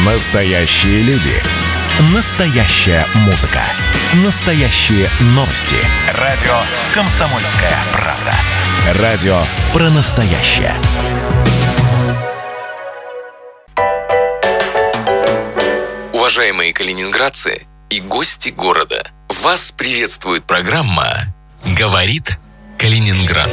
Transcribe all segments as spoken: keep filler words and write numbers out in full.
Настоящие люди. Настоящая музыка. Настоящие новости. Радио «Комсомольская правда». Радио про настоящее. Уважаемые калининградцы и гости города, вас приветствует программа «Говорит Калининград».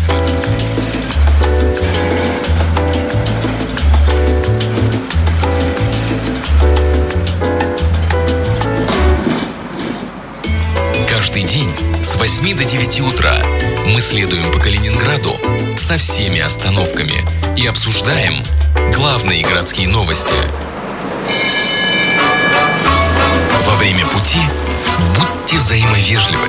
Каждый день с восьми до девяти утра мы следуем по Калининграду со всеми остановками и обсуждаем главные городские новости. Во время пути будьте взаимовежливы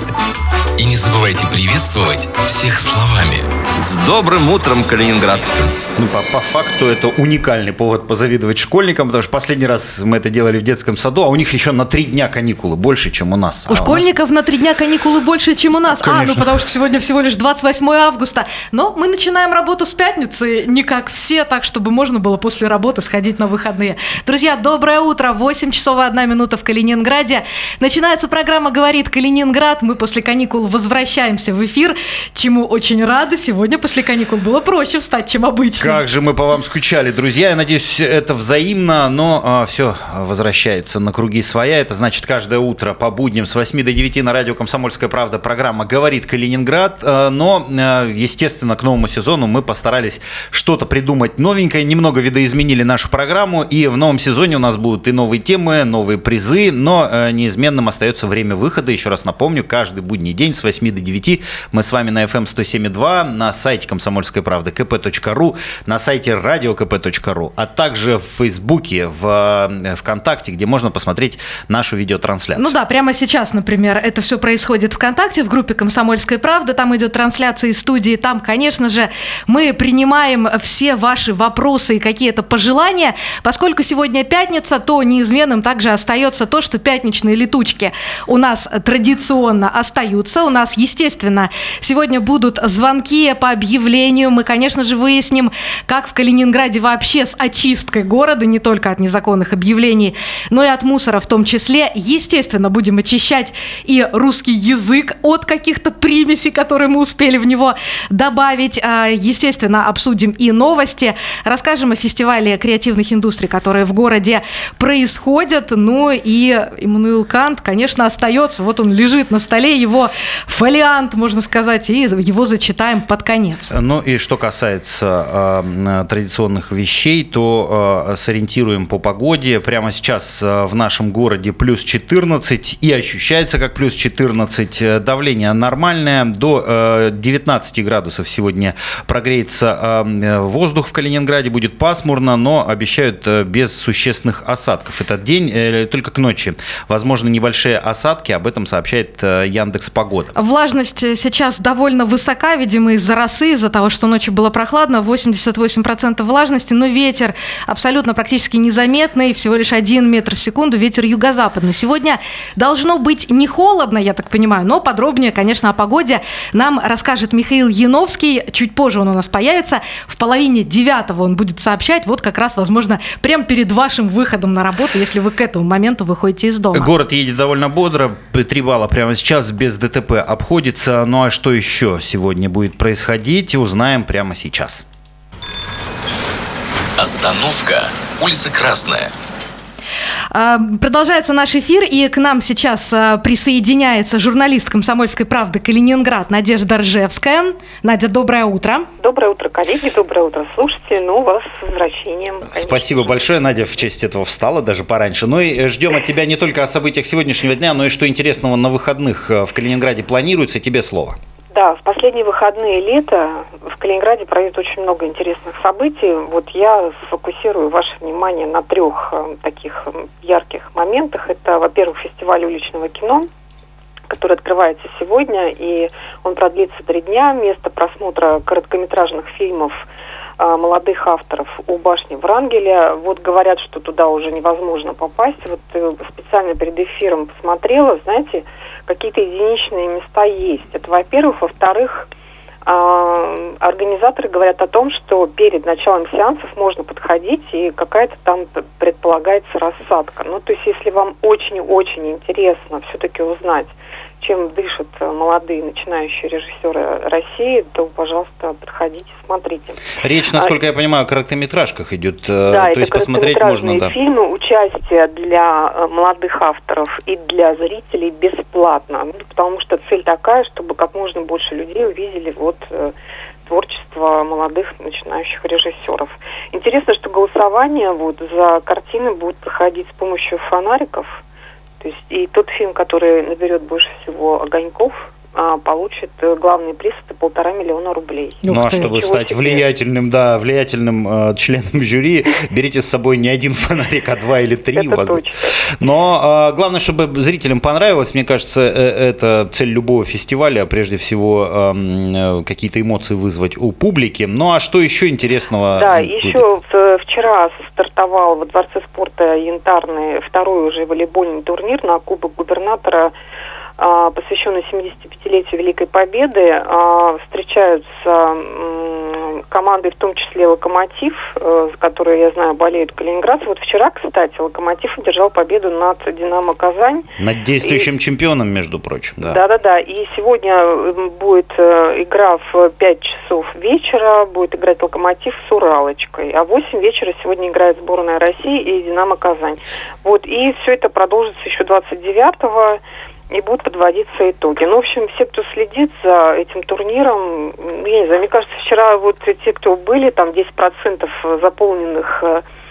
и не забывайте приветствовать всех словами. С добрым утром, калининградцы! Ну, по, по факту это уникальный повод позавидовать школьникам, потому что последний раз мы это делали в детском саду, а у них еще на три дня каникулы больше, чем у нас. У а школьников у нас... на три дня каникулы больше, чем у нас. Конечно. А, ну потому что сегодня всего лишь двадцать восьмое августа. Но мы начинаем работу с пятницы, не как все, так, чтобы можно было после работы сходить на выходные. Друзья, доброе утро. восемь часов и одна минута в Калининграде. Начинается программа «Говорит Калининград». Мы после каникул возвращаемся в эфир, чему очень рады. Сегодня после каникул было проще встать, чем обычно. Как же мы по вам скучали, друзья. Я надеюсь, это взаимно, но а, все возвращается на круги своя. Это значит, каждое утро по будням с восьми до девяти на радио «Комсомольская правда» программа «Говорит Калининград». А, но, а, естественно, к новому сезону мы постарались что-то придумать новенькое. Немного видоизменили нашу программу. И в новом сезоне у нас будут и новые темы, новые призы. Но а, неизменным остается время выхода. Еще раз напомню, каждый будний день с восьми до девяти мы с вами на эф эм сто семь и два, на сайте «Комсомольская правда» ка пэ точка ру, на сайте радио ка пэ точка ру, а также в Фейсбуке, в ВКонтакте, где можно посмотреть нашу видеотрансляцию. Ну да, прямо сейчас, например, это все происходит ВКонтакте, в группе «Комсомольская правда», там идет трансляция из студии, там, конечно же, мы принимаем все ваши вопросы и какие-то пожелания. Поскольку сегодня пятница, то неизменным также остается то, что пятничные летучки у нас традиционно остаются. У нас, естественно, сегодня будут звонки по объявлению. Мы, конечно же, выясним, как в Калининграде вообще с очисткой города, не только от незаконных объявлений, но и от мусора в том числе. Естественно, будем очищать и русский язык от каких-то примесей, которые мы успели в него добавить. Естественно, обсудим и новости. Расскажем о фестивале креативных индустрий, которые в городе происходят. Ну и Иммануил Кант, конечно, остается. Вот он лежит на столе, его фолиант, можно сказать, и его зачитаем под конец. Ну и что касается э, традиционных вещей, то э, сориентируем по погоде. Прямо сейчас э, в нашем городе плюс четырнадцать и ощущается как плюс четырнадцать. Давление нормальное. До э, девятнадцати градусов сегодня прогреется э, воздух в Калининграде. Будет пасмурно, но обещают э, без существенных осадков. Этот день э, только к ночи. Возможно, небольшие осадки. Об этом сообщает э, Яндекс.Погода. Влажность сейчас довольно высока, видимо, из-за росы, из-за того, что ночью было прохладно, восемьдесят восемь процентов влажности, но ветер абсолютно практически незаметный, всего лишь один метр в секунду, ветер юго-западный. Сегодня должно быть не холодно, я так понимаю, но подробнее, конечно, о погоде нам расскажет Михаил Яновский. Чуть позже он у нас появится. В половине девятого он будет сообщать, вот как раз, возможно, прямо перед вашим выходом на работу, если вы к этому моменту выходите из дома. Город едет довольно бодро, три балла прямо сейчас, без ДТП обходится. Ну а что еще сегодня будет происходить, узнаем прямо сейчас. Остановка. Улица Красная. Продолжается наш эфир, и к нам сейчас присоединяется журналист «Комсомольской правды» Калининград Надежда Ржевская. Надя, доброе утро. Доброе утро, коллеги, доброе утро, слушатели. Ну, вас с возвращением. Конечно. Спасибо большое. Надя в честь этого встала даже пораньше. Ну и ждем от тебя не только о событиях сегодняшнего дня, но и что интересного на выходных в Калининграде планируется. Тебе слово. Да, в последние выходные лета в Калининграде пройдет очень много интересных событий. Вот я сфокусирую ваше внимание на трех э, таких э, ярких моментах. Это, во-первых, фестиваль уличного кино, который открывается сегодня, и он продлится три дня. Место просмотра короткометражных фильмов э, молодых авторов у башни Врангеля. Вот говорят, что туда уже невозможно попасть. Вот э, специально перед эфиром посмотрела, знаете, какие-то единичные места есть. Это, во-первых. Во-вторых, Организаторы говорят о том, что перед началом сеансов можно подходить, и какая-то там предполагается рассадка. Ну, то есть, если вам очень-очень интересно все-таки узнать, чем дышат молодые начинающие режиссеры России, то, пожалуйста, подходите, смотрите. Речь, насколько а, я понимаю, о короткометражках идет. Да, то это есть посмотреть можно, да. фильмы, участие для молодых авторов и для зрителей бесплатно, ну, потому что цель такая, чтобы как можно больше людей увидели вот творчество молодых начинающих режиссеров. Интересно, что голосование вот за картины будет проходить с помощью фонариков. То есть и тот фильм, который наберет больше всего огоньков, получит главный приз, это полтора миллиона рублей. Ну а чтобы Ничего стать себе. влиятельным, да, влиятельным э, членом жюри, берите с собой не один фонарик, а два или три. Это точно. Но э, главное, чтобы зрителям понравилось. Мне кажется, э, это цель любого фестиваля, прежде всего э, какие-то эмоции вызвать у публики. Ну а что еще интересного? Да, будет? еще вчера стартовал во Дворце спорта Янтарный второй уже волейбольный турнир на Кубок губернатора, посвященный семидесятипятилетию Великой Победы. Встречаются команды, в том числе «Локомотив», за которые, я знаю, болеют калининградцы. Вот вчера, кстати, «Локомотив» одержал победу над «Динамо Казань». Над действующим и... чемпионом, между прочим. Да. Да-да-да. И сегодня будет игра в пять часов вечера. Будет играть «Локомотив» с «Уралочкой». А в восемь вечера сегодня играет сборная России и «Динамо Казань». Вот. И все это продолжится еще двадцать девятого. И будут подводиться итоги. Ну, в общем, все, кто следит за этим турниром, я не знаю, мне кажется, вчера вот те, кто были, там десять процентов заполненных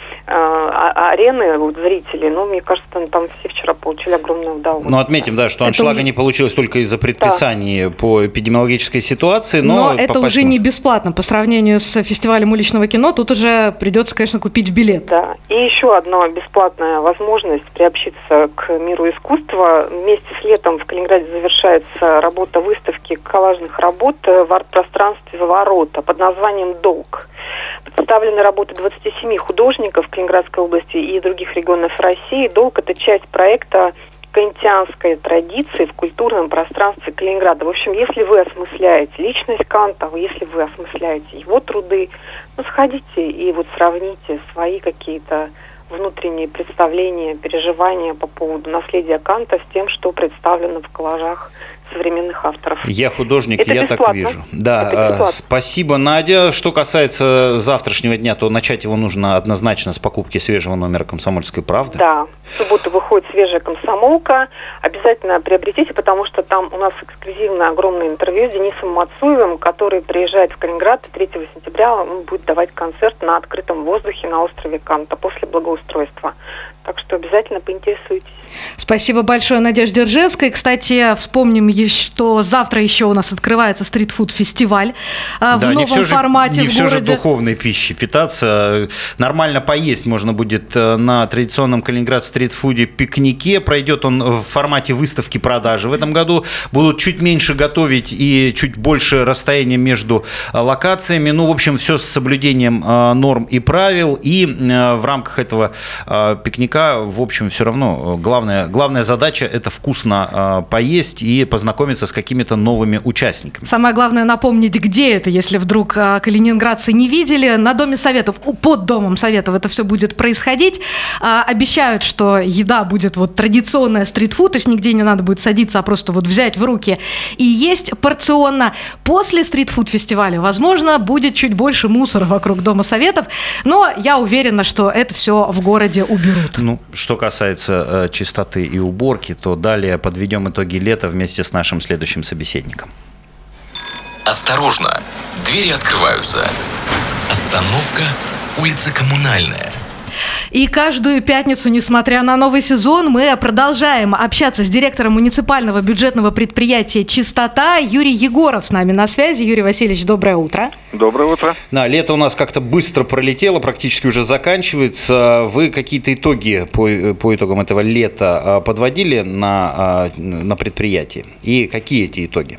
арены, вот, зрителей, ну, мне кажется, там, там все вчера получили огромное удовольствие. Ну, отметим, да, что аншлага уже... не получилось только из-за предписаний да. по эпидемиологической ситуации, но... Но это попасть... уже не бесплатно по сравнению с фестивалем уличного кино, тут уже придется, конечно, купить билет. Да, и еще одна бесплатная возможность приобщиться к миру искусства. Вместе с летом в Калининграде завершается работа выставки коллажных работ в арт-пространстве «Ворота» под названием «Долг». Представлены работы двадцати семи художников Калининградской области и других регионов России. «Долг» — это часть проекта кантианской традиции в культурном пространстве Калининграда. В общем, если вы осмысляете личность Канта, если вы осмысляете его труды, ну, сходите и вот сравните свои какие-то внутренние представления, переживания по поводу наследия Канта с тем, что представлено в коллажах современных авторов. Я художник, это я бесплатно. так вижу. Да, спасибо, Надя. Что касается завтрашнего дня, то начать его нужно однозначно с покупки свежего номера «Комсомольской правды». Да, в субботу выходит свежая «Комсомолка». Обязательно приобретите, потому что там у нас эксклюзивное огромное интервью с Денисом Мацуевым, который приезжает в Калининград третьего сентября. Он будет давать концерт на открытом воздухе на острове Канта после благоустройства. Так что обязательно поинтересуйтесь. Спасибо большое, Надежде Ржевской. Кстати, вспомним, что завтра еще у нас открывается стритфуд-фестиваль да, в новом формате же, не в все городе. же духовной пищей питаться. Нормально поесть можно будет на традиционном Калининград стритфуде пикнике. Пройдет он в формате выставки-продажи. В этом году будут чуть меньше готовить и чуть больше расстояния между локациями. Ну, в общем, все с соблюдением норм и правил. И в рамках этого пикника, в общем, все равно главная, главная задача – это вкусно поесть и познакомиться с какими-то новыми участниками. Самое главное напомнить, где это, если вдруг калининградцы не видели. На Доме Советов, под Домом Советов это все будет происходить. Обещают, что еда будет вот традиционная стритфуд, то есть нигде не надо будет садиться, а просто вот взять в руки и есть порционно. После стритфуд-фестиваля, возможно, будет чуть больше мусора вокруг Дома Советов, но я уверена, что это все в городе уберут. Ну, что касается э, чистоты и уборки, то далее подведем итоги лета вместе с нашим следующим собеседником. Осторожно, двери открываются. Остановка, улица Коммунальная. И каждую пятницу, несмотря на новый сезон, мы продолжаем общаться с директором муниципального бюджетного предприятия «Чистота» Юрий Егоров с нами на связи. Юрий Васильевич, доброе утро. Доброе утро. Да, лето у нас как-то быстро пролетело, практически уже заканчивается. Вы какие-то итоги по, по итогам этого лета подводили на, на предприятии? И какие эти итоги?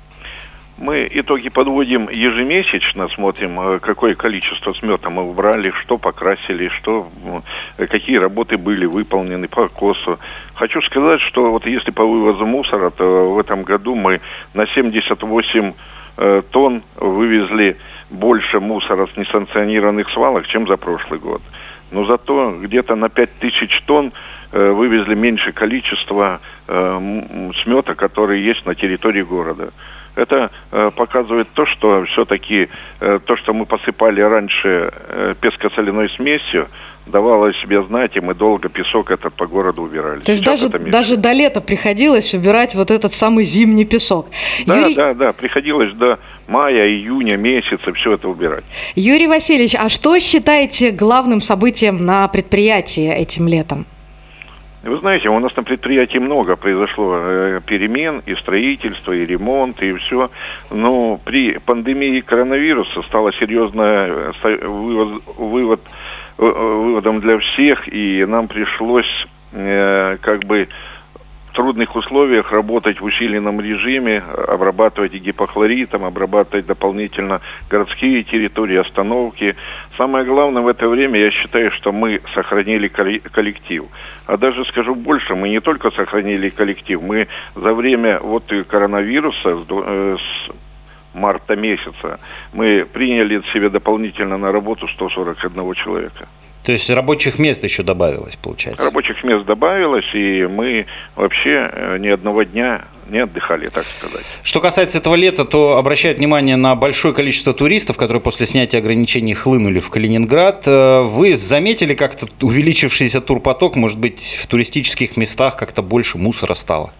Мы итоги подводим ежемесячно, смотрим, какое количество смета мы убрали, что покрасили, что, какие работы были выполнены по КОСу. Хочу сказать, что вот если по вывозу мусора, то в этом году мы на семьдесят восемь э, тонн вывезли больше мусора с несанкционированных свалок, чем за прошлый год. Но зато где-то на пять тысяч тонн э, вывезли меньше количества э, смета, который есть на территории города. Это э, показывает то, что все-таки э, то, что мы посыпали раньше э, песко-соляной смесью, давало о себе знать, и мы долго песок этот по городу убирали. То есть даже, даже до лета приходилось убирать вот этот самый зимний песок. Да, Юрий... да, да, приходилось до мая, июня месяца все это убирать. Юрий Васильевич, а что считаете главным событием на предприятии этим летом? Вы знаете, у нас на предприятии много произошло э, перемен, и строительство, и ремонт, и все. Но при пандемии коронавируса стало серьезное э, вывод, вывод, э, выводом для всех, и нам пришлось э, как бы в трудных условиях работать в усиленном режиме, обрабатывать и гипохлоритом, обрабатывать дополнительно городские территории, остановки. Самое главное в это время, я считаю, что мы сохранили коллектив. А даже скажу больше, мы не только сохранили коллектив, мы за время вот коронавируса с марта месяца мы приняли себе дополнительно на работу сто сорок один человека. То есть рабочих мест еще добавилось, получается? Рабочих мест добавилось, и мы вообще ни одного дня не отдыхали, так сказать. Что касается этого лета, то обращают внимание на большое количество туристов, которые после снятия ограничений хлынули в Калининград. Вы заметили как-то увеличившийся турпоток? Может быть, в туристических местах как-то больше мусора стало?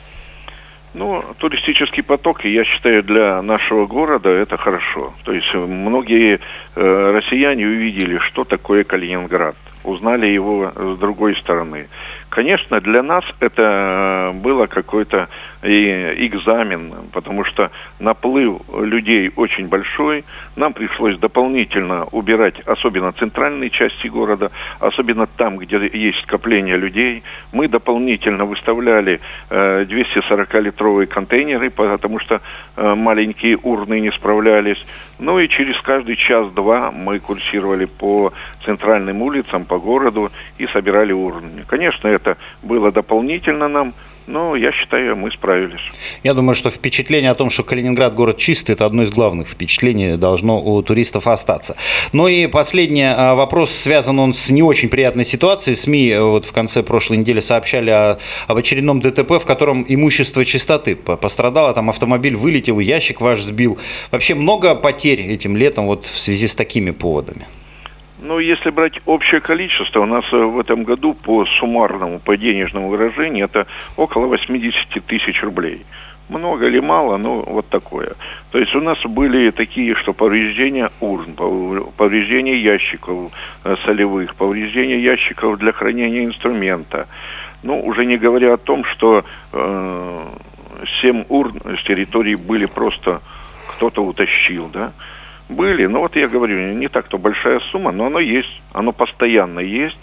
Ну, туристический поток, я считаю, для нашего города это хорошо. То есть многие э, россияне увидели, что такое Калининград, узнали его с другой стороны. Конечно, для нас это было какой-то и экзамен, потому что наплыв людей очень большой. Нам пришлось дополнительно убирать, особенно центральные части города, особенно там, где есть скопление людей. Мы дополнительно выставляли э, двести сорок-литровые контейнеры, потому что э, маленькие урны не справлялись. Ну и через каждый час-два мы курсировали по центральным улицам, по городу и собирали урны. Конечно, это было дополнительно нам, но я считаю, мы справились. Я думаю, что впечатление о том, что Калининград город чистый, это одно из главных впечатлений, должно у туристов остаться. Ну и последний вопрос, связан он с не очень приятной ситуацией. СМИ вот в конце прошлой недели сообщали о, об очередном ДТП, в котором имущество чистоты пострадало, там автомобиль вылетел, ящик ваш сбил. Вообще много потерь этим летом вот в связи с такими поводами? Ну, если брать общее количество, у нас в этом году по суммарному, по денежному выражению, это около восемьдесят тысяч рублей. Много или мало, ну, вот такое. То есть у нас были такие, что повреждения урн, повреждения ящиков солевых, повреждения ящиков для хранения инструмента. Ну, уже не говоря о том, что э, семь урн с территории были просто кто-то утащил, да. Были, но вот я говорю, не так-то большая сумма, но оно есть, оно постоянно есть.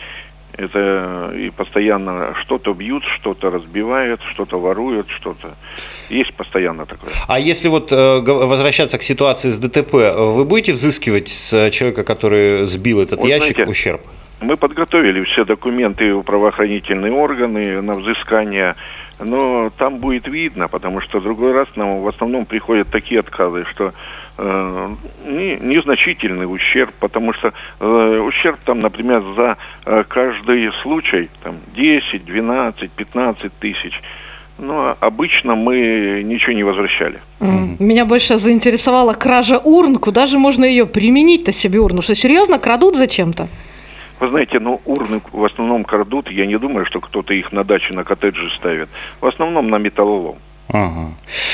Это и постоянно что-то бьют, что-то разбивают, что-то воруют, что-то. Есть постоянно такое. А если вот э, возвращаться к ситуации с ДТП, вы будете взыскивать с человека, который сбил этот вот ящик, знаете, ущерб? Мы подготовили все документы в правоохранительные органы на взыскание, но там будет видно, потому что в другой раз нам в основном приходят такие отказы, что э, не, незначительный ущерб, потому что э, ущерб там, например, за э, каждый случай там десять, двенадцать, пятнадцать тысяч. Но обычно мы ничего не возвращали. Mm. Меня больше заинтересовала кража урн. Куда же можно ее применить-то себе урну? Что, серьезно, крадут зачем-то? Вы знаете, ну, урны в основном крадут. Я не думаю, что кто-то их на даче, на коттеджи ставит. В основном на металлолом. Ага.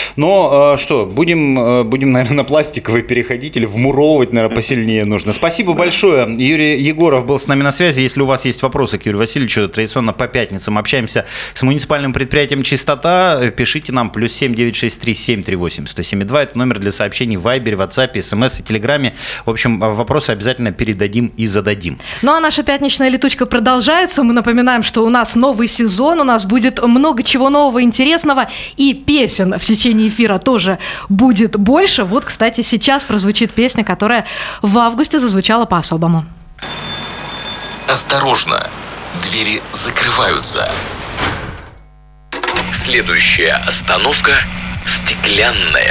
Но что, будем, будем, наверное, на пластиковые переходить или вмуровывать, наверное, посильнее нужно. Спасибо да. большое. Юрий Егоров был с нами на связи. Если у вас есть вопросы к Юрию Васильевичу, традиционно по пятницам общаемся с муниципальным предприятием «Чистота». Пишите нам плюс семь девять шесть три семь три восемь сто семь два. Это номер для сообщений в Вайбере, WhatsApp, СМС и Телеграме. В общем, вопросы обязательно передадим и зададим. Ну а наша пятничная летучка продолжается. Мы напоминаем, что у нас новый сезон, у нас будет много чего нового, интересного, и песен в течение эфира тоже будет больше. Вот, кстати, сейчас прозвучит песня, которая в августе зазвучала по-особому. Осторожно, двери закрываются. Следующая остановка – Стеклянная.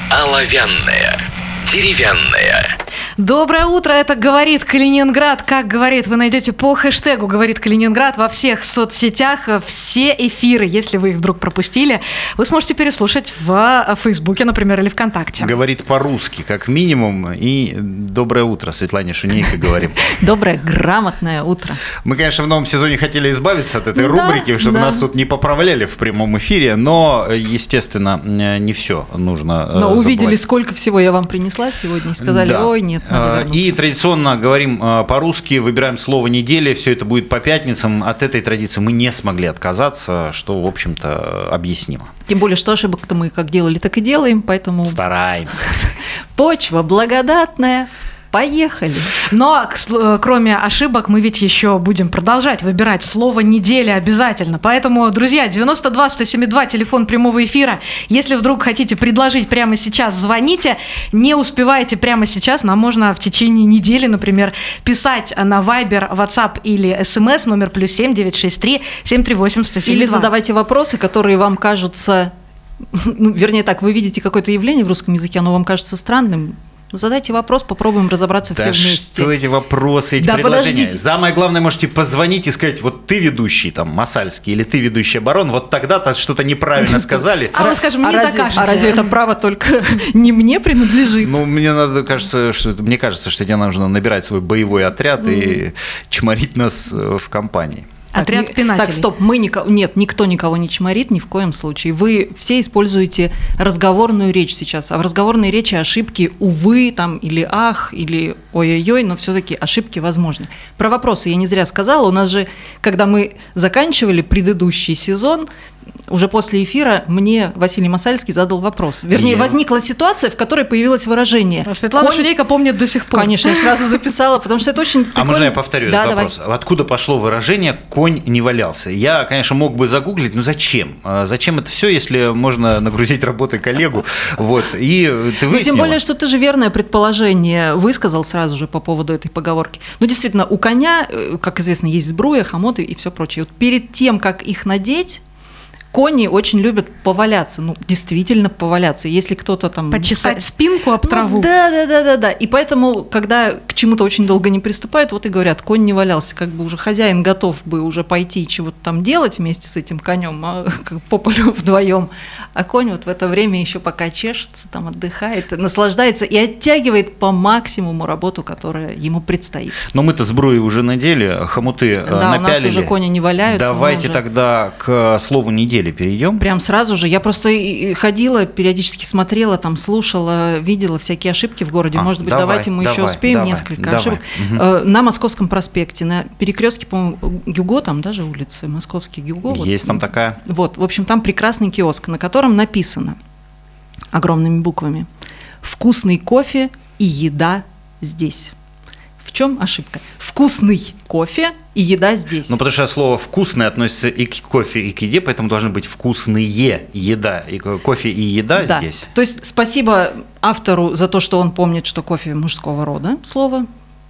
оловянная, деревянная. Доброе утро, это «Говорит Калининград». Как говорит, вы найдете по хэштегу «Говорит Калининград» во всех соцсетях все эфиры. Если вы их вдруг пропустили, вы сможете переслушать в Фейсбуке, например, или ВКонтакте. Говорит по-русски, как минимум. И доброе утро, Светлане Шунейко говорим. Доброе, грамотное утро. Мы, конечно, в новом сезоне хотели избавиться от этой рубрики, чтобы нас тут не поправляли в прямом эфире, но, естественно, не все нужно Но увидели, сколько всего я вам принесла сегодня, и сказали, ой, нет. И традиционно говорим по-русски, выбираем слово недели, все это будет по пятницам. От этой традиции мы не смогли отказаться, что, в общем-то, объяснимо. Тем более, что ошибок-то мы как делали, так и делаем, поэтому... Стараемся. Почва благодатная. Поехали. Но кроме ошибок мы ведь еще будем продолжать выбирать слово недели обязательно. Поэтому, друзья, девяносто два сто семьдесят два, телефон прямого эфира. Если вдруг хотите предложить прямо сейчас, звоните. Не успеваете прямо сейчас, нам можно в течение недели, например, писать на Viber, WhatsApp или СМС номер плюс семь девятьсот шестьдесят три семьсот тридцать восемь сто семьдесят два. Или задавайте вопросы, которые вам кажутся... Ну, вернее так, вы видите какое-то явление в русском языке, оно вам кажется странным. Задайте вопрос, попробуем разобраться да все вместе. Что эти вопросы, эти да, предложения? Подождите. Самое главное, можете позвонить и сказать, вот ты ведущий там Масальский или ты ведущий Барон, вот тогда-то что-то неправильно сказали. А мы скажем, мне так кажется. А разве это право только не мне принадлежит? Ну, мне надо, кажется, что мне кажется, что тебе нужно набирать свой боевой отряд и чморить нас в компании. Отряд так, пинателей. Так, стоп, мы никого, нет, никто никого не чморит, ни в коем случае. Вы все используете разговорную речь сейчас, а в разговорной речи ошибки, увы, там, или ах, или ой-ой-ой, но все-таки ошибки возможны. Про вопросы я не зря сказала, у нас же, когда мы заканчивали предыдущий сезон, уже после эфира мне Василий Масальский задал вопрос. Вернее, я... возникла ситуация, в которой появилось выражение. А Светлана Конь... Шунейко помнит до сих пор. Конечно, я сразу записала, потому что это очень прикольно. А можно я повторю да, этот давай. вопрос? Откуда пошло выражение «конь не валялся»? Я, конечно, мог бы загуглить, но зачем? Зачем это все, если можно нагрузить работой коллегу? Вот, и ты выяснила. Ну, тем более, что ты же верное предположение высказал сразу же по поводу этой поговорки. Ну, действительно, у коня, как известно, есть сбруя, хомоты и все прочее. Вот перед тем, как их надеть, кони очень любят поваляться, ну, действительно поваляться. Если кто-то там... Почесать спинку об траву. Ну, да, да, да, да, да. И поэтому, когда к чему-то очень долго не приступают, вот и говорят, конь не валялся. Как бы уже хозяин готов бы уже пойти и чего-то там делать вместе с этим конем, а, по полю вдвоем. А конь вот в это время еще пока чешется, там отдыхает, наслаждается и оттягивает по максимуму работу, которая ему предстоит. Но мы-то сбруи уже надели, хомуты да, напялили. Да, у нас уже кони не валяются. Давайте уже... тогда к слову недели перейдем. Прям сразу же. Я просто ходила, периодически смотрела, там слушала, видела всякие ошибки в городе. А, Может быть, давай, давайте мы давай, еще успеем давай, несколько давай. ошибок. Угу. На Московском проспекте, на перекрестке, по-моему, Гюго, там даже улица, Московский Гюго. Есть вот, там такая. Вот, в общем, там прекрасный киоск, на котором написано огромными буквами: «Вкусный кофе и еда здесь». В чем ошибка? Вкусный кофе и еда здесь. Ну, потому что слово «вкусный» относится и к кофе, и к еде, поэтому должны быть вкусные еда. И кофе и еда да. здесь. То есть спасибо автору за то, что он помнит, что кофе мужского рода, слово.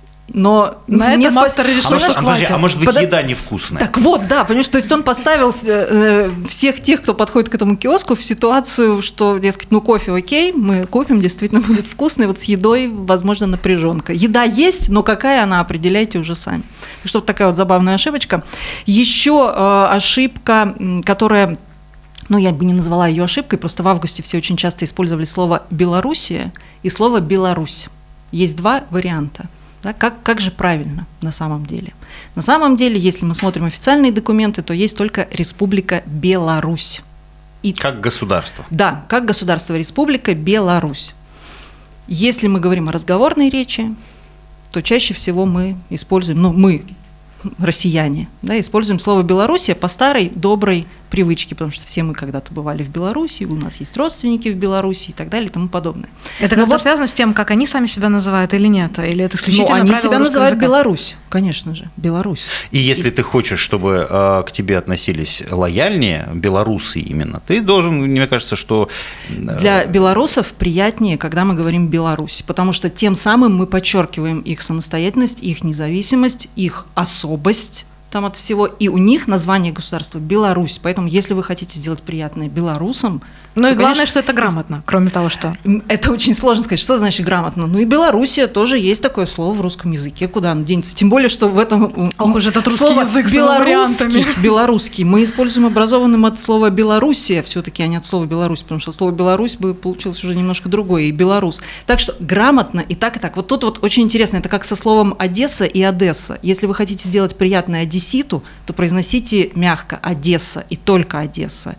Но на не этом автор решил, а, что может, хватит. а может быть, Под... еда невкусная? Так вот, да, понимаешь, то есть он поставил э, всех тех, кто подходит к этому киоску, в ситуацию, что, дескать, ну кофе окей, мы купим, действительно будет вкусный, вот с едой, возможно, напряженка. Еда есть, но какая она, определяйте уже сами. Что вот такая вот забавная ошибочка. Еще э, ошибка, которая... Ну, я бы не назвала ее ошибкой, просто в августе все очень часто использовали слово «Белоруссия» и слово «Беларусь». Есть два варианта. Да, как, как же правильно на самом деле? На самом деле, если мы смотрим официальные документы, то есть только Республика Беларусь. И, как государство. Да, как государство Республика Беларусь. Если мы говорим о разговорной речи, то чаще всего мы используем, ну мы, россияне, да, используем слово «Белоруссия» по старой доброй привычке, потому что все мы когда-то бывали в Беларуси, у нас есть родственники в Беларуси и так далее и тому подобное. Это как-то вот связано с тем, как они сами себя называют или нет? Или это исключительно ну, они себя называют языка? Беларусь, конечно же, Беларусь. И если и... ты хочешь, чтобы э, к тебе относились лояльнее, белорусы именно, ты должен, мне кажется, что... Э... Для белорусов приятнее, когда мы говорим «Беларусь», потому что тем самым мы подчеркиваем их самостоятельность, их независимость, их особость, там от всего. И у них название государства Беларусь. Поэтому, если вы хотите сделать приятное белорусам... Ну и то, главное, конечно, что это грамотно, кроме того, что... Это очень сложно сказать, что значит грамотно. Ну и Белоруссия тоже есть такое слово в русском языке, куда оно денется. Тем более, что в этом... Ох уж этот русский слово язык с его вариантами. белорусский, белорусский мы используем образованным от слова Белоруссия все-таки, а не от слова Беларусь, потому что слово Беларусь бы получилось уже немножко другое, и белорус. Так что грамотно и так, и так. Вот тут вот очень интересно, это как со словом Одесса и Одесса. Если вы хотите сделать приятное одесситу, то произносите мягко Одесса и только Одесса.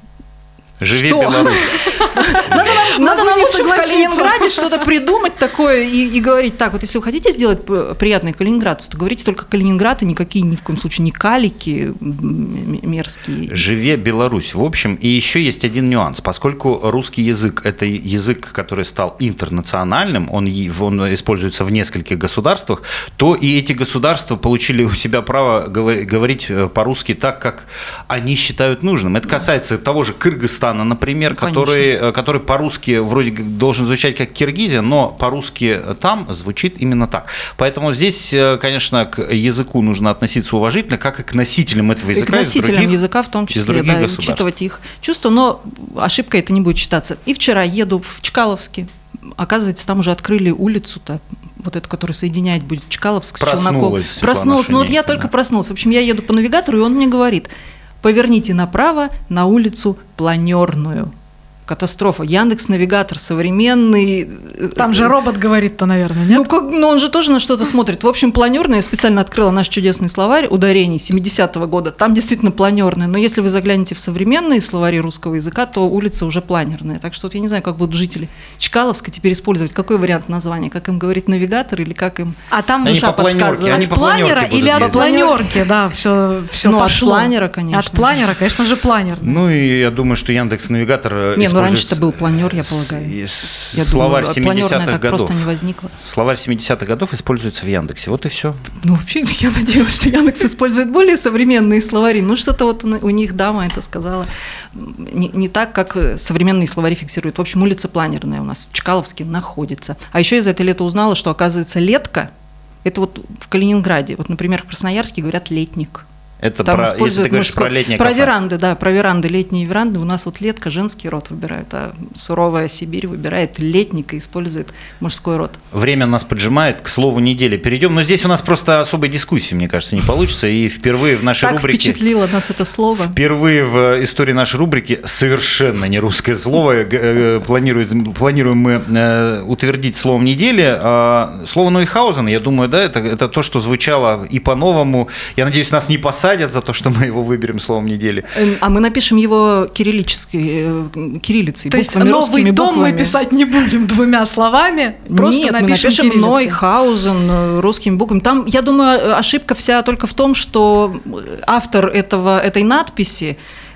Живи Что? Беларусь. Надо нам, надо нам не в общем, в согласиться. Калининграде что-то придумать такое и, и говорить, так, вот если вы хотите сделать п- приятное калининградцу, то говорите только Калининград, и никакие ни в коем случае не калики м- мерзкие. Живе Беларусь. В общем, и еще есть один нюанс. Поскольку русский язык – это язык, который стал интернациональным, он, он используется в нескольких государствах, то и эти государства получили у себя право говорить по-русски так, как они считают нужным. Это касается того же Кыргызстана, например, Ну, который, который по-русски вроде должен звучать как Киргизия, но по-русски там звучит именно так. Поэтому здесь, конечно, к языку нужно относиться уважительно, как и к носителям этого языка. И к носителям других, языка в том числе, да, учитывать их чувства, но ошибка это не будет считаться. И вчера еду в Чкаловске, оказывается, там уже открыли улицу-то, вот эту, которая соединяет будет Чкаловск с Челноковым. Проснулась, ну вот я только да. проснулась. В общем, я еду по навигатору, и он мне говорит: поверните направо на улицу Планерную. Катастрофа. Яндекс.Навигатор современный. Там же робот говорит-то, наверное, нет? Ну, как, ну, он же тоже на что-то смотрит. В общем, Планерная, я специально открыла наш чудесный словарь ударений семидесятого года. Там действительно Планерная. Но если вы заглянете в современные словари русского языка, то улица уже планерная. Так что вот я не знаю, как будут жители Чкаловска теперь использовать. Какой вариант названия? Как им говорит навигатор или как им а там душа они по подсказывает? Они от по планера или от ездить. планерки, да, все, все ну, пошло. От планера, конечно. От планера, конечно же, планер. Ну и я думаю, что Яндекс.Навигатор Не, ну раньше-то был планер, я полагаю. Я Словарь думаю, семидесятых так годов. просто не возникло. Словарь семидесятых годов используется в Яндексе. Вот и все. Ну, вообще, я надеялась, что Яндекс использует более современные словари. Ну, что-то вот у них дама это сказала. Не, не так, как современные словари фиксируют. В общем, улица Планерная у нас в Чкаловске находится. А еще я за это лето узнала, что, оказывается, летка – это вот в Калининграде. Вот, например, в Красноярске говорят летник. Это там про, используют если ты говоришь мужской, про летнее про кафе. веранды, да, про веранды, летние веранды. У нас вот летка, женский род выбирают, а суровая Сибирь выбирает летник и использует мужской род. Время нас поджимает, к слову недели перейдем. Но здесь у нас просто особой дискуссии, мне кажется, не получится. И впервые в нашей так рубрике... впечатлило нас это слово. Впервые в истории нашей рубрики совершенно не русское слово. Планируем, планируем мы утвердить словом недели. Слово Нойхаузен, я думаю, да, это, это то, что звучало и по-новому. Я надеюсь, нас не посадят за то, что мы его выберем словом недели. А мы напишем его кириллической, кириллицей, то есть буквами, новый русскими дом буквами. мы писать не будем двумя словами, просто Нет, напишем, мы напишем кириллицей. Нойхаузен русскими буквами. Там, я думаю, ошибка вся только в том, что автор этого, этой надписи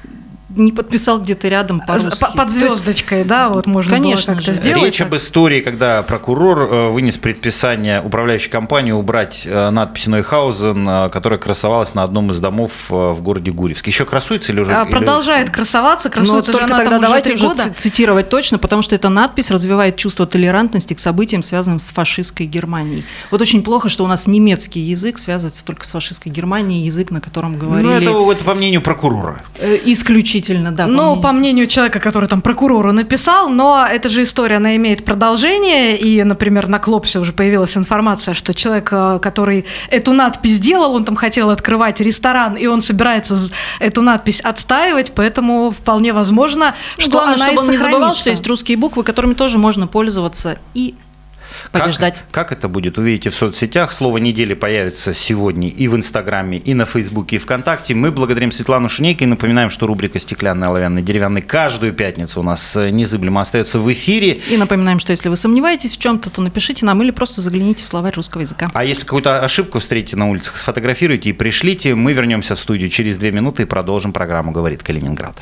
не подписал где-то рядом по-русски. Под звездочкой, есть, да, вот можно конечно было как-то же. сделать. Речь так. об истории, когда прокурор вынес предписание управляющей компании убрать надпись Нойхаузен, которая красовалась на одном из домов в городе Гурьевске. Еще красуется или уже? Продолжает или... красоваться, красуется Но же только она тогда там давайте уже три уже года. цитировать точно, потому что эта надпись развивает чувство толерантности к событиям, связанным с фашистской Германией. Вот очень плохо, что у нас немецкий язык связывается только с фашистской Германией, язык, на котором говорили... Ну, это, это по мнению прокурора. Исключительно, да. Ну, по мнению человека, который там прокурору написал, но эта же история, она имеет продолжение, и, например, на Клопсе уже появилась информация, что человек, который эту надпись делал, он там хотел открывать ресторан, и он собирается эту надпись отстаивать, поэтому вполне возможно, что Главное, она чтобы и он не забывал, сохранится. что есть русские буквы, которыми тоже можно пользоваться и побеждать. Как, как это будет, увидите в соцсетях. Слово недели появится сегодня и в Инстаграме, и на Фейсбуке, и ВКонтакте. Мы благодарим Светлану Шунейко и напоминаем, что рубрика «Стеклянный, оловянный, деревянный» каждую пятницу у нас незыблемо остается в эфире. И напоминаем, что если вы сомневаетесь в чем-то, то напишите нам или просто загляните в словарь русского языка. А если какую-то ошибку встретите на улицах, сфотографируйте и пришлите. Мы вернемся в студию через две минуты и продолжим программу «Говорит Калининград».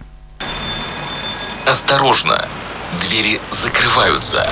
Осторожно, двери закрываются.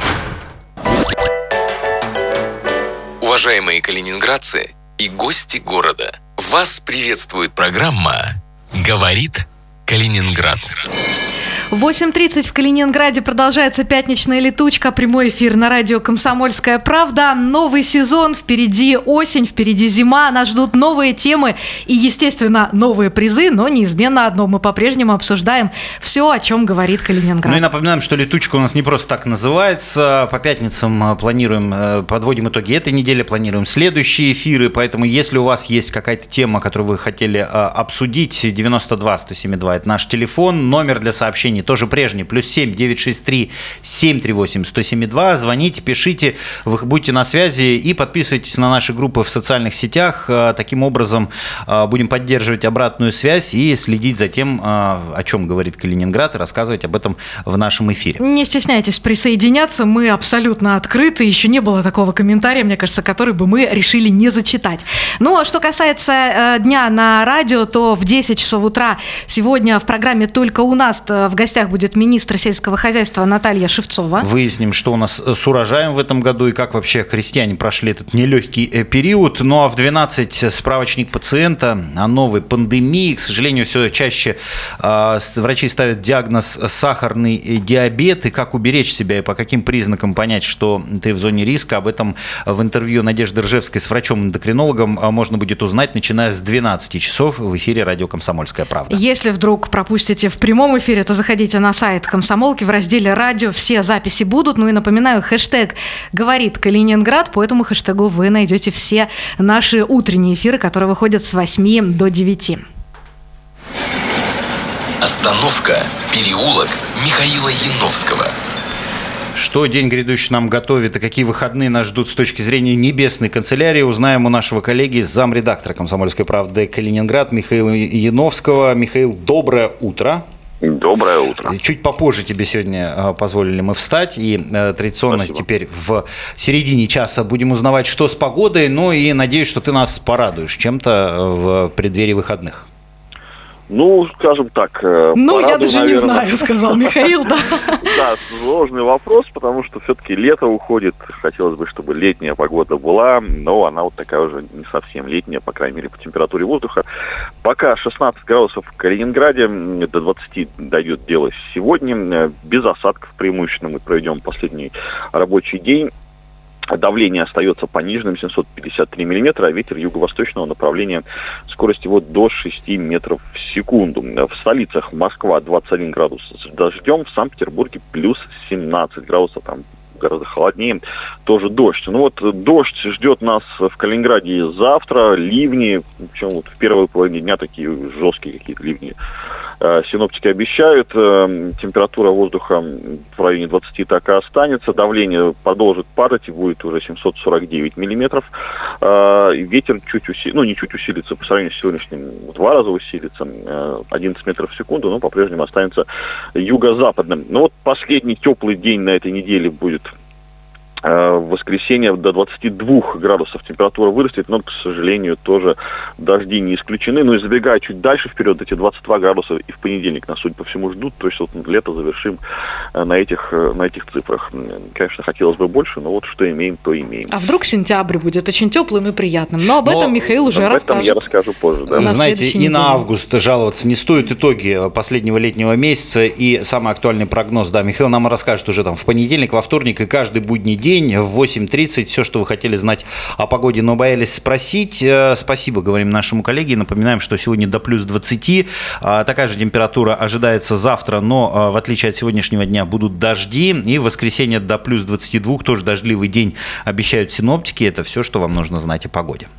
Уважаемые калининградцы и гости города, вас приветствует программа «Говорит Калининград». В восемь тридцать в Калининграде продолжается пятничная летучка. Прямой эфир на радио «Комсомольская правда». Новый сезон, впереди осень, впереди зима. Нас ждут новые темы и, естественно, новые призы. Но неизменно одно. Мы по-прежнему обсуждаем все, о чем говорит Калининград. Ну и напоминаем, что летучка у нас не просто так называется. По пятницам планируем, подводим итоги этой недели, планируем следующие эфиры. Поэтому, если у вас есть какая-то тема, которую вы хотели обсудить, девяносто два сто семь два – это наш телефон. Номер для сообщений тоже прежний, плюс семь девятьсот шестьдесят три семьсот тридцать восемь сто семьдесят два. Звоните, пишите, вы будьте на связи и подписывайтесь на наши группы в социальных сетях. Таким образом будем поддерживать обратную связь и следить за тем, о чем говорит Калининград, и рассказывать об этом в нашем эфире. Не стесняйтесь присоединяться, мы абсолютно открыты. Еще не было такого комментария, мне кажется, который бы мы решили не зачитать. Ну, а что касается дня на радио, то в десять часов утра сегодня в программе «Только у нас» в гостях будет министр сельского хозяйства Наталья Шевцова. Выясним, что у нас с урожаем в этом году и как вообще крестьяне прошли этот нелегкий период. Ну а в двенадцать справочник пациента о новой пандемии. К сожалению, все чаще э, врачи ставят диагноз сахарный диабет. И как уберечь себя и по каким признакам понять, что ты в зоне риска. Об этом в интервью Надежды Ржевской с врачом-эндокринологом можно будет узнать, начиная с двенадцати часов в эфире радио «Комсомольская правда». Если вдруг пропустите в прямом эфире, то заходите на сайт «Комсомолки» в разделе «Радио». Все записи будут. Ну и напоминаю, хэштег «Говорит Калининград». По этому хэштегу вы найдете все наши утренние эфиры, которые выходят с восьми до девяти. Остановка «Переулок» Михаила Яновского. Что день грядущий нам готовит и какие выходные нас ждут с точки зрения небесной канцелярии, узнаем у нашего коллеги, замредактора «Комсомольской правды» Калининград Михаила Яновского. Михаил, доброе утро. Доброе утро. Чуть попозже тебе сегодня позволили мы встать, и традиционно Спасибо. Теперь в середине часа будем узнавать, что с погодой, ну и надеюсь, что ты нас порадуешь чем-то в преддверии выходных. Ну, скажем так... Ну, я даже наверное... не знаю, сказал Михаил, да. Да, сложный вопрос, потому что все-таки лето уходит. Хотелось бы, чтобы летняя погода была, но она вот такая уже не совсем летняя, по крайней мере, по температуре воздуха. Пока шестнадцать градусов в Калининграде, до двадцати дойдет дело сегодня. Без осадков преимущественно мы проведем последний рабочий день. Давление остается пониженным, семьсот пятьдесят три миллиметра, а ветер юго-восточного направления, скорость его до шести метров в секунду. В столицах Москва двадцать один градус с дождем, в Санкт-Петербурге плюс семнадцать градусов, там гораздо холоднее, тоже дождь. Ну вот дождь ждет нас в Калининграде завтра, ливни, причем вот в первой половине дня такие жесткие какие-то ливни. Синоптики обещают, температура воздуха в районе двадцати так и останется, давление продолжит падать и будет уже семьсот сорок девять миллиметров. Ветер чуть усилится, ну не чуть усилится, по сравнению с сегодняшним в два раза усилится, одиннадцать метров в секунду, но по-прежнему останется юго-западным. Ну вот последний теплый день на этой неделе будет в воскресенье до двадцати двух градусов температура вырастет, но, к сожалению, тоже дожди не исключены. Но и забегая чуть дальше вперед, эти двадцать два градуса и в понедельник нас, судя по всему, ждут. То есть вот лето завершим на этих, на этих цифрах. Конечно, хотелось бы больше, но вот что имеем, то имеем. А вдруг сентябрь будет очень теплым и приятным? Но об этом но Михаил уже об расскажет. Об этом я расскажу позже. Да? На Знаете, и на август жаловаться не стоит. Итоги последнего летнего месяца и самый актуальный прогноз. Да, Михаил нам расскажет уже там в понедельник, во вторник и каждый будний день в восемь тридцать. Все, что вы хотели знать о погоде, но боялись спросить. Спасибо, говорим нашему коллеге. Напоминаем, что сегодня до плюс двадцати. Такая же температура ожидается завтра, но в отличие от сегодняшнего дня будут дожди. И в воскресенье до плюс двадцати двух, тоже дождливый день, обещают синоптики. Это все, что вам нужно знать о погоде.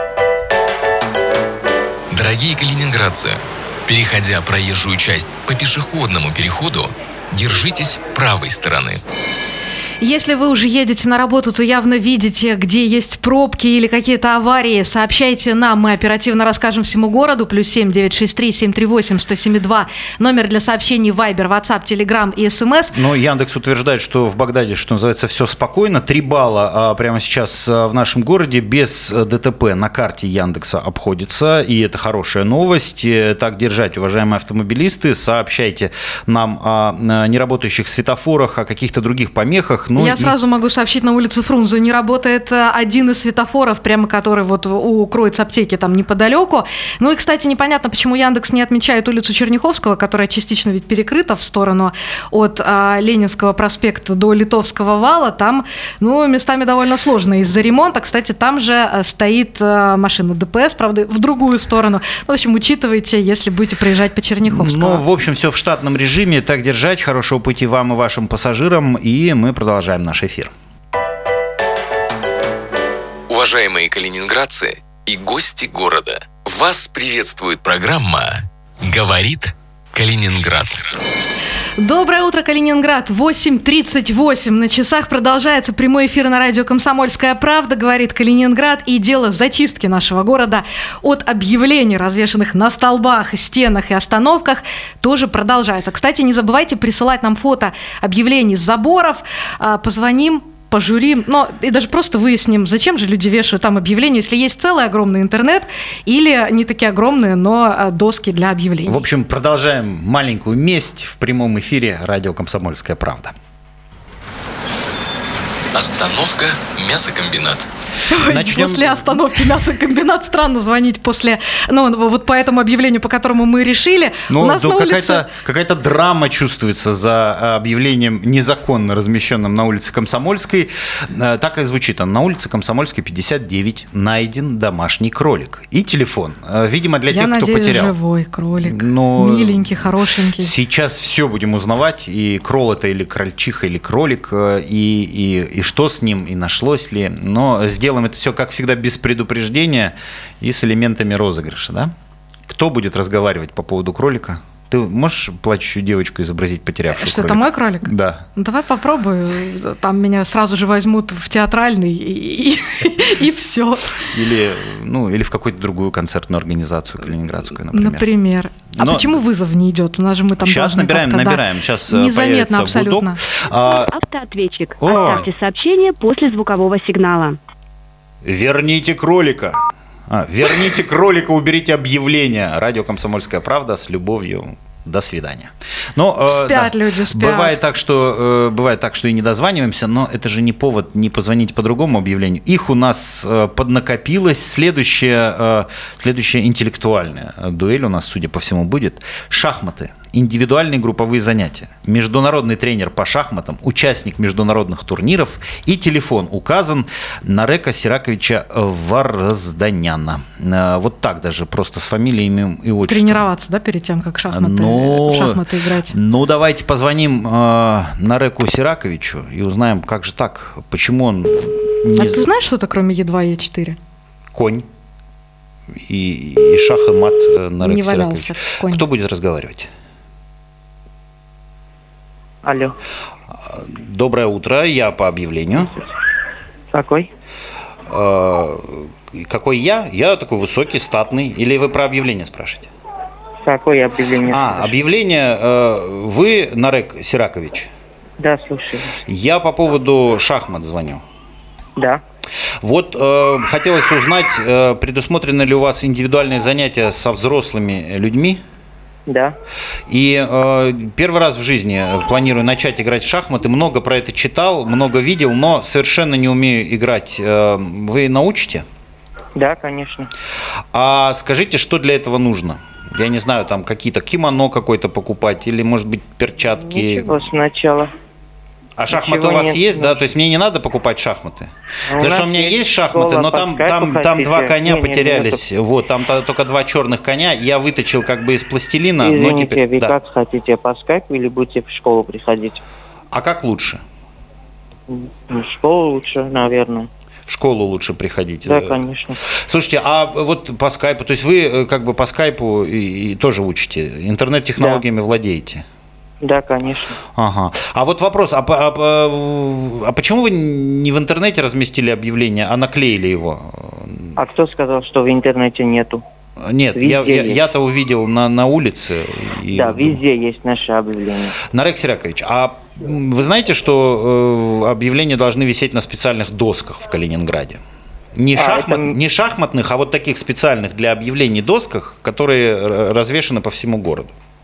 Дорогие калининградцы, переходя проезжую часть по пешеходному переходу, держитесь правой стороны. Если вы уже едете на работу, то явно видите, где есть пробки или какие-то аварии. Сообщайте нам, мы оперативно расскажем всему городу. Плюс семь девятьсот шестьдесят три семьсот тридцать восемь сто семьдесят два. Номер для сообщений Viber, WhatsApp, Telegram и эс эм эс. Но Яндекс утверждает, что в Багдаде, что называется, все спокойно. Три балла а, прямо сейчас а, в нашем городе без ДТП на карте Яндекса обходится. И это хорошая новость. Так держать, уважаемые автомобилисты. Сообщайте нам о неработающих светофорах, о каких-то других помехах. дорогах. Ну, Я не... сразу могу сообщить, на улице Фрунзе не работает один из светофоров, прямо который вот у Кроиц аптеки там неподалеку. Ну и, кстати, непонятно, почему Яндекс не отмечает улицу Черняховского, которая частично ведь перекрыта в сторону от а, Ленинского проспекта до Литовского вала. Там, ну, местами довольно сложно из-за ремонта. Кстати, там же стоит а, машина ДПС, правда, в другую сторону. В общем, учитывайте, если будете проезжать по Черняховскому. Ну, в общем, все в штатном режиме. Так держать. Хорошего пути вам и вашим пассажирам. И мы продолжаем наш эфир. Уважаемые калининградцы и гости города, вас приветствует программа «Говорит Калининград». Доброе утро, Калининград. восемь тридцать восемь на часах. Продолжается прямой эфир на радио «Комсомольская правда». Говорит Калининград. И дело зачистки нашего города от объявлений, развешанных на столбах, стенах и остановках, тоже продолжается. Кстати, не забывайте присылать нам фото объявлений с заборов. Позвоним, пожурим, но и даже просто выясним, зачем же люди вешают там объявления, если есть целый огромный интернет или не такие огромные, но доски для объявлений. В общем, продолжаем маленькую месть в прямом эфире радио «Комсомольская правда». Остановка «Мясокомбинат». Начнем... После остановки мясокомбинат странно звонить после, ну, вот по этому объявлению, по которому мы решили. Ну, у нас да, на улице... какая-то, какая-то драма чувствуется за объявлением, незаконно размещенным на улице Комсомольской. Так и звучит он. На улице Комсомольской пятьдесят девять найден домашний кролик. И телефон. Видимо, для Я тех, надеюсь, кто потерял. живой кролик. Но... Миленький, хорошенький. Сейчас все будем узнавать. И крол это или крольчиха, или кролик. И, и, и что с ним, и нашлось ли. Но сделаем это все, как всегда, без предупреждения и с элементами розыгрыша, да? Кто будет разговаривать по поводу кролика? Ты можешь плачущую девочку изобразить, потерявшую Что, кролика? это мой кролик? Да. Ну, давай попробую. Там меня сразу же возьмут в театральный, и, и, и все. Или, ну, или в какую-то другую концертную организацию, калининградскую, например. Например. А Но... почему вызов не идет? У нас же мы там сейчас должны набираем, как-то, набираем. Да, сейчас незаметно абсолютно. А... Автоответчик. Оставьте сообщение после звукового сигнала. Верните кролика. А, верните кролика, уберите объявление. Радио «Комсомольская правда» с любовью. До свидания. Но, спят э, да, люди, спят. Бывает так, что, э, бывает так, что и не дозваниваемся, но это же не повод не позвонить по другому объявлению. Их у нас э, поднакопилось. Следующая, э, следующая интеллектуальная дуэль у нас, судя по всему, будет. Шахматы. Индивидуальные групповые занятия. Международный тренер по шахматам, участник международных турниров и телефон указан Нарека Сираковича Варзданяна. Э, вот так даже, просто с фамилиями и отчеством. Тренироваться, да, перед тем, как шахматы, но, в шахматы играть? Ну, давайте позвоним э, Нареку Сираковичу и узнаем, как же так, почему он... Не... А ты знаешь что-то, кроме Е два и Е четыре? Конь и, и шах и мат Нарек не валялся Сиракович. Конь. Кто будет разговаривать? Алло. Доброе утро, я по объявлению. Какой? Э, какой я? Я такой высокий, статный. Или вы про объявление спрашиваете? Какое объявление? А, объявление. Э, вы Нарек Сиракович? Да, слушаю. Я по поводу шахмат звоню. Да. Вот э, хотелось узнать, э, предусмотрены ли у вас индивидуальные занятия со взрослыми людьми? Да. И э, первый раз в жизни планирую начать играть в шахматы. Много про это читал, много видел, но совершенно не умею играть. Э, вы научите? Да, конечно. А скажите, что для этого нужно? Я не знаю, там какие-то кимоно какое-то покупать или, может быть, перчатки. Ничего, сначала. А шахматы у вас есть, да? То есть мне не надо покупать шахматы? А Потому что у меня есть шахматы, но там, там, там два коня не, потерялись. Не, не, вот, там только два черных коня. Я выточил как бы из пластилина. Извините, но теперь... вы да. как хотите, по скайпу или будете в школу приходить? А как лучше? В школу лучше, наверное. В школу лучше приходить. Да, конечно. Слушайте, а вот по скайпу, то есть вы как бы по скайпу и, и тоже учите? Интернет-технологиями да. владеете? Да, конечно. Ага. А вот вопрос, а, а, а почему вы не в интернете разместили объявление, а наклеили его? А кто сказал, что в интернете нету? Нет, я, я, я-то увидел на, на улице. И... Да, везде есть наше объявление. Нарек Сиракович, а вы знаете, что э, объявления должны висеть на специальных досках в Калининграде? Не, а, шахмат, это... не шахматных, а вот таких специальных для объявлений досках, которые развешаны по всему городу.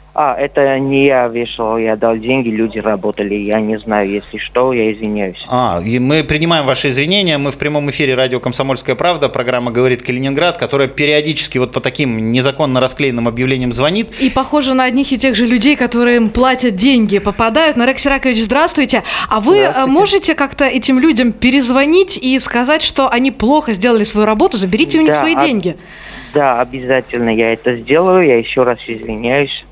А, это не я вешал, я дал деньги, люди работали. Я не знаю, если что, я извиняюсь. А, и мы принимаем ваши извинения. Мы в прямом эфире радио «Комсомольская правда». Программа «Говорит Калининград», которая периодически вот по таким незаконно расклеенным объявлениям звонит. И похоже на одних и тех же людей, которые им платят деньги, попадают. Нарек Сиракович, здравствуйте. А вы здравствуйте. Можете как-то этим людям перезвонить и сказать, что они плохо сделали свою работу, заберите у них да, свои об... деньги? Да, обязательно я это сделаю. Я еще раз извиняюсь.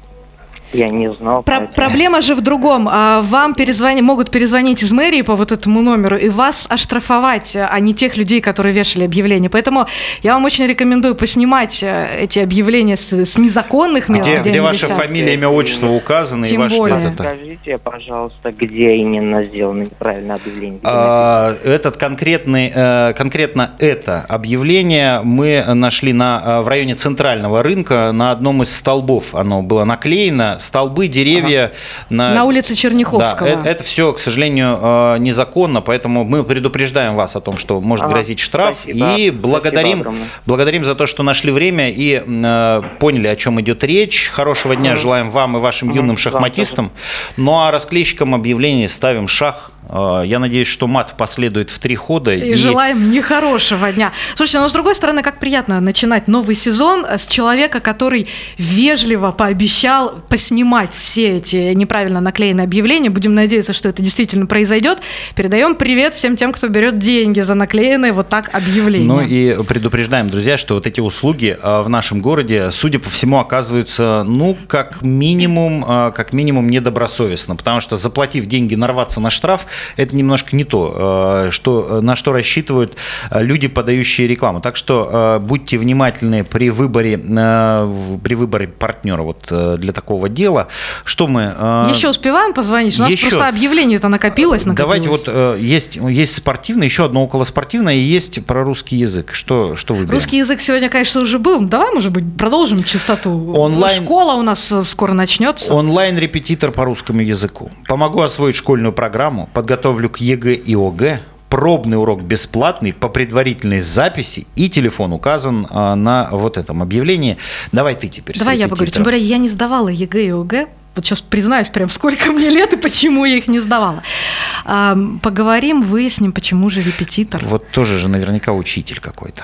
Я не знал. Про- проблема же в другом. Вам перезвони- могут перезвонить из мэрии по вот этому номеру и вас оштрафовать, а не тех людей, которые вешали объявления. Поэтому я вам очень рекомендую поснимать эти объявления с, с незаконных мест, где, где, где ваша висят. фамилия, имя, отчество указаны. Тем и ваш более. Скажите, пожалуйста, где именно сделано неправильное объявление? А, этот конкретный, конкретно это объявление мы нашли на, в районе центрального рынка на одном из столбов. Оно было наклеено. Столбы, деревья. Ага. На, на улице Черняховского. Да, это, это все, к сожалению, незаконно, поэтому мы предупреждаем вас о том, что может ага. грозить штраф. Спасибо. И благодарим, благодарим за то, что нашли время и э, поняли, о чем идет речь. Хорошего дня ага. желаем вам и вашим ага. юным шахматистам. Ну а расклейщикам объявлений ставим шах. Я надеюсь, что мат последует в три хода. И, и желаем нехорошего дня. Слушайте, но с другой стороны, как приятно начинать новый сезон с человека, который вежливо пообещал поснимать все эти неправильно наклеенные объявления. Будем надеяться, что это действительно произойдет. Передаем привет всем тем, кто берет деньги за наклеенные вот так объявления. Ну и предупреждаем, друзья, что вот эти услуги в нашем городе, судя по всему, оказываются, ну, как минимум, как минимум недобросовестно. Потому что, заплатив деньги, нарваться на штраф, это немножко не то, что, на что рассчитывают люди, подающие рекламу. Так что будьте внимательны при выборе, при выборе партнера вот для такого дела. Что мы... Еще успеваем позвонить? У нас еще... просто объявление-то накопилось, накопилось. Давайте вот есть, есть спортивное, еще одно околоспортивное, и есть про русский язык. Что, что выберем? Русский язык сегодня, конечно, уже был. Давай, может быть, продолжим чистоту. Онлайн... Школа у нас скоро начнется. Онлайн-репетитор по русскому языку. Помогу освоить школьную программу, подготовлю к ЕГЭ и ОГЭ. Пробный урок бесплатный по предварительной записи, и телефон указан а, на вот этом объявлении. Давай ты теперь. Давай я поговорю. Тем более я не сдавала ЕГЭ и ОГЭ. Вот сейчас признаюсь прям, сколько мне лет и почему я их не сдавала. А, поговорим, выясним, почему же репетитор. Вот тоже же наверняка учитель какой-то.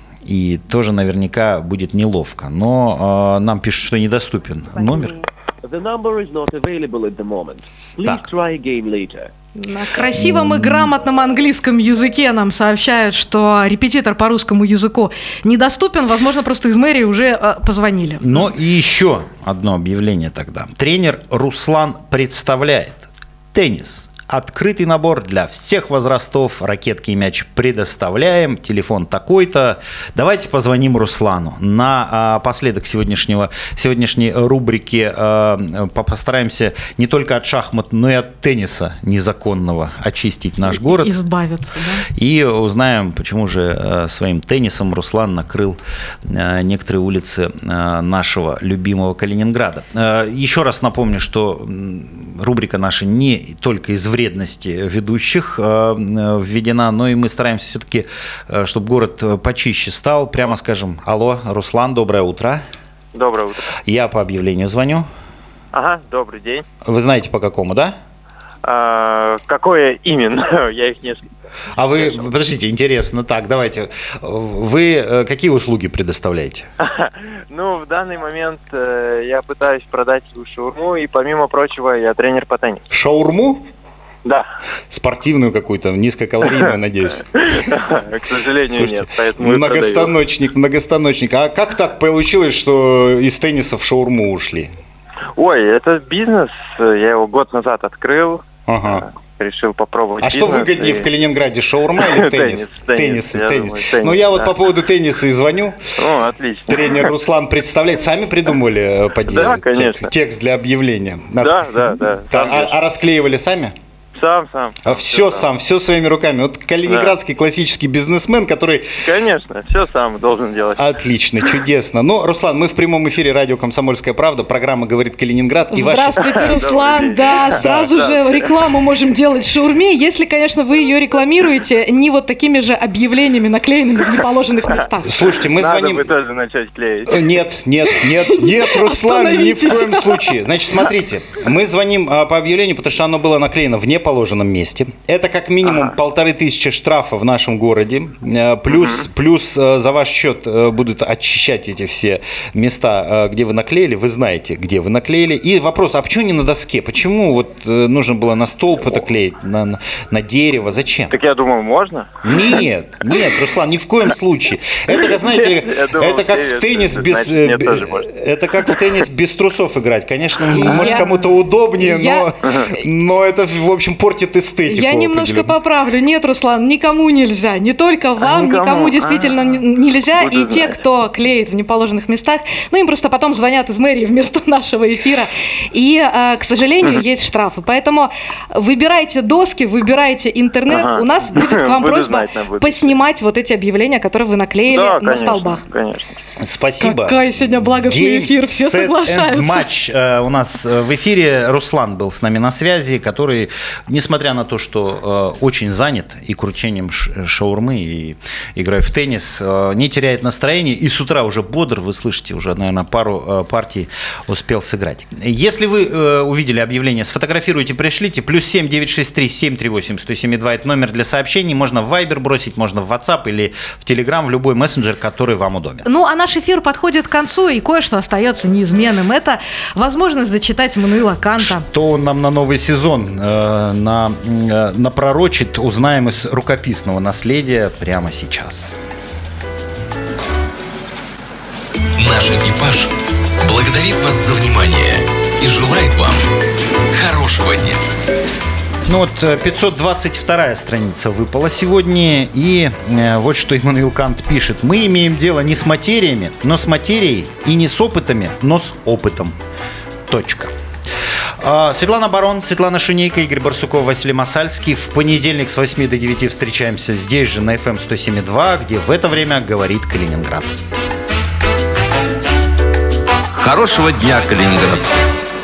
И тоже наверняка будет неловко. Но а, нам пишут, что недоступен номер. The number is not available at the moment. Please try again later. На красивом и грамотном английском языке нам сообщают, что репетитор по русскому языку недоступен. Возможно, просто из мэрии уже э, позвонили. Но и еще одно объявление тогда. Тренер Руслан представляет теннис. Открытый набор для всех возрастов. Ракетки и мяч предоставляем. Телефон такой-то. Давайте позвоним Руслану. На последок сегодняшнего, сегодняшней рубрики постараемся не только от шахмат, но и от тенниса незаконного очистить наш город. Избавиться, да? И узнаем, почему же своим теннисом Руслан накрыл некоторые улицы нашего любимого Калининграда. Еще раз напомню, что рубрика наша не только из вредности ведущих введена, но и мы стараемся все-таки, чтобы город почище стал. Прямо скажем, алло, Руслан, доброе утро. Доброе утро. Я по объявлению звоню. Ага, добрый день. Вы знаете по какому, да? А, какое именно? Я их несколько. А вы, подождите, интересно, так, давайте, вы какие услуги предоставляете? Ну, в данный момент э, я пытаюсь продать шаурму, и помимо прочего я тренер по теннису. Шаурму? Да. Спортивную какую-то, низкокалорийную, надеюсь. К сожалению, Слушайте, нет, поэтому многостаночник, многостаночник. А как так получилось, что из тенниса в шаурму ушли? Ой, это бизнес, я его год назад открыл. Ага. Решил попробовать. А что выгоднее в Калининграде, шаурма или теннис? Теннис, теннис. Ну, я вот по поводу тенниса и звоню. О, отлично. Тренер Руслан представляет. Сами придумали по делу? Да, конечно. Текст для объявления? Да, да, да. А расклеивали сами? Сам, сам. А все сам, все своими руками. Вот калининградский да. классический бизнесмен, который... Конечно, все сам должен делать. Отлично, чудесно. Ну, Руслан, мы в прямом эфире радио «Комсомольская правда». Программа «Говорит Калининград». И Здравствуйте, ваши... Руслан. Да, сразу да, же да. рекламу можем делать шаурме, если, конечно, вы ее рекламируете не вот такими же объявлениями, наклеенными в неположенных местах. Слушайте, мы Надо звоним... бы тоже начать клеить. Нет, нет, нет, нет, Руслан, ни в коем случае. Значит, смотрите, мы звоним а, по объявлению, потому что оно было наклеено в неположенном месте. Это как минимум ага. полторы тысячи штрафа в нашем городе. Плюс, угу. плюс за ваш счет будут очищать эти все места, где вы наклеили. Вы знаете, где вы наклеили. И вопрос, а почему не на доске? Почему вот нужно было на столб это клеить, на, на, на дерево? Зачем? Так я думаю, можно? Нет, нет, Руслан, ни в коем случае. Это, знаете ли, это как в теннис без... Это как в теннис без трусов играть. Конечно, может кому-то удобнее, но, но это, в общем, портит эстетику. Я немножко поправлю. Нет, Руслан, никому нельзя. Не только вам, никому, никому действительно А-а-а. нельзя. Буду и знать. Те, кто клеит в неположенных местах, ну, им просто потом звонят из мэрии вместо нашего эфира. И, к сожалению, есть штрафы. Поэтому выбирайте доски, выбирайте интернет. Ага. У нас будет к вам просьба поснимать вот эти объявления, которые вы наклеили да, на конечно, столбах. Конечно. Спасибо. Какой сегодня благостный эфир, все соглашаются. Матч у нас в эфире. Руслан был с нами на связи, который, несмотря на то, что э, очень занят и кручением шаурмы, и игрой в теннис, э, не теряет настроение, и с утра уже бодр, вы слышите, уже, наверное, пару э, партий успел сыграть. Если вы э, увидели объявление, сфотографируйте, пришлите, плюс семь девятьсот шестьдесят три семьсот тридцать восемь сто семьдесят два, это номер для сообщений, можно в Viber бросить, можно в WhatsApp или в Telegram, в любой мессенджер, который вам удобен. Ну, а наш эфир подходит к концу, и кое-что остается неизменным. Это возможность зачитать Иммануила Канта. Что он нам на новый сезон э, на, э, напророчит, узнаем из рукописного наследия прямо сейчас. Наш экипаж благодарит вас за внимание и желает вам хорошего дня. Ну вот пятьсот двадцать вторая страница выпала сегодня, и э, вот что Иммануил Кант пишет. Мы имеем дело не с материями, но с материей, и не с опытами, но с опытом. Точка. Светлана Барон, Светлана Шунейко, Игорь Барсуков, Василий Масальский. В понедельник с восьми до девяти встречаемся здесь же на эф эм сто семь и два, где в это время говорит Калининград. Хорошего дня, калининградцы!